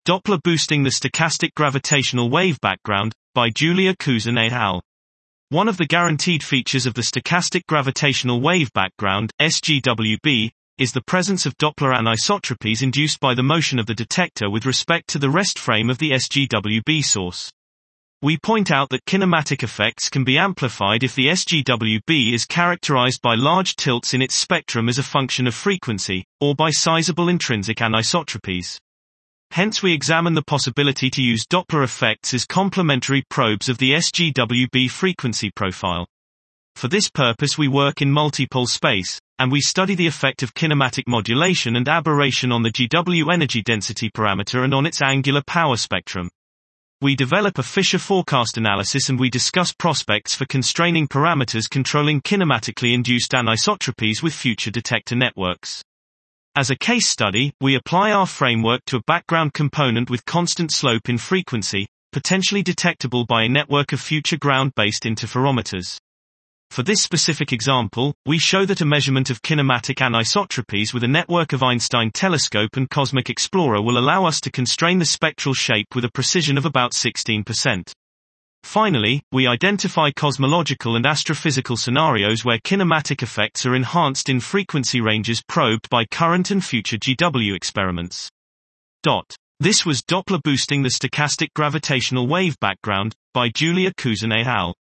Doppler boosting the stochastic gravitational wave background, by Julia Kuzan et al. One of the guaranteed features of the stochastic gravitational wave background, SGWB, is the presence of Doppler anisotropies induced by the motion of the detector with respect to the rest frame of the SGWB source. We point out that kinematic effects can be amplified if the SGWB is characterized by large tilts in its spectrum as a function of frequency, or by sizable intrinsic anisotropies. Hence we examine the possibility to use Doppler effects as complementary probes of the SGWB frequency profile. For this purpose we work in multipole space, and we study the effect of kinematic modulation and aberration on the GW energy density parameter and on its angular power spectrum. We develop a Fisher forecast analysis and we discuss prospects for constraining parameters controlling kinematically induced anisotropies with future detector networks. As a case study, we apply our framework to a background component with constant slope in frequency, potentially detectable by a network of future ground-based interferometers. For this specific example, we show that a measurement of kinematic anisotropies with a network of Einstein telescope and Cosmic Explorer will allow us to constrain the spectral shape with a precision of about 16%. Finally, we identify cosmological and astrophysical scenarios where kinematic effects are enhanced in frequency ranges probed by current and future GW experiments. This was Doppler boosting the stochastic gravitational wave background, by Julia Kuzan et al.